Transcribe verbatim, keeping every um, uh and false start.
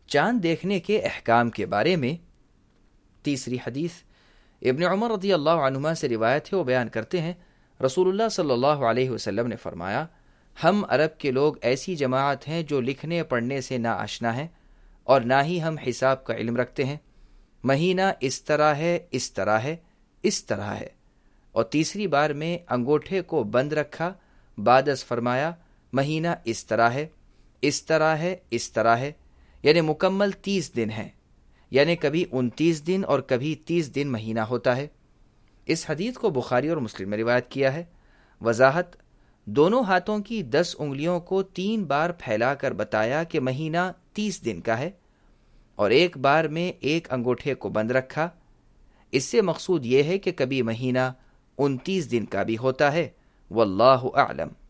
चांद देखने के अहकाम के बारे में तीसरी हदीस इब्न उमर रज़ियल्लाहु अन्हुमा से रिवायत है। वो बयान करते हैं, रसूलुल्लाह सल्लल्लाहु अलैहि वसल्लम ने फरमाया, हम अरब के लोग ऐसी जमात हैं जो लिखने पढ़ने से ना आशना है और ना ही हम हिसाब का इल्म रखते हैं। महीना इस तरह है, इस तरह है, इस तरह है। और तीसरी बार में अंगूठे को बंद रखा, बादस फरमाया, महीना इस तरह है, इस तरह है, इस तरह है, यानी मुकम्मल तीस दिन है, यानी कभी उनतीस दिन और कभी तीस दिन महीना होता है। इस हदीस को बुखारी और मुस्लिम में रिवायत किया है। वजाहत, दोनों हाथों की दस उंगलियों को तीन बार फैलाकर बताया कि महीना तीस दिन का है और एक बार में एक अंगूठे को बंद रखा। इससे मकसूद यह है कि कभी महीना उनतीस दिन का भी होता है। वल्लाहु आलम।